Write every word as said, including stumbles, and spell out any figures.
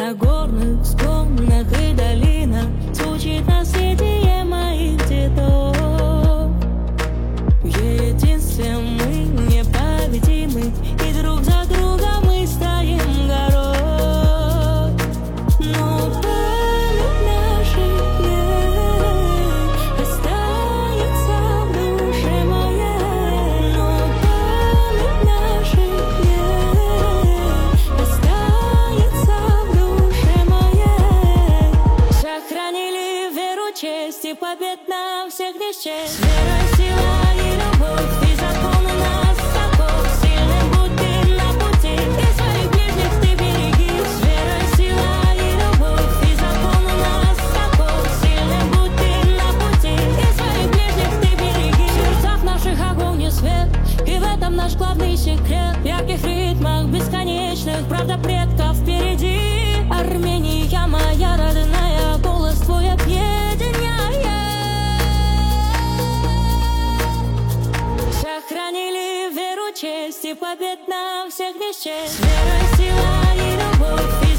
на горных склонах и долинах звучит наследие моих дедов. В единстве мы непобедимы, и друг за другом мы стоим горой. Но память наших дней остается в душе моей. Но память наших дней остается в душе моей. Сохранили веру, честь и побед на всех не счесть. Вера, сила и любовь, и закон у нас таков. Сильным будь ты на пути, и своих ближних ты береги. Вера, сила и любовь, и закон у нас таков. Сильным будь ты на пути, и своих ближних ты береги. В сердцах наших огонь и свет, и в этом наш главный секрет. В ярких ритмах бесконечных, правда предков впереди. Армения моя родная, голос твой объединяет. Сохранили веру, честь и побед на всех не счесть. Вера, сила и любовь.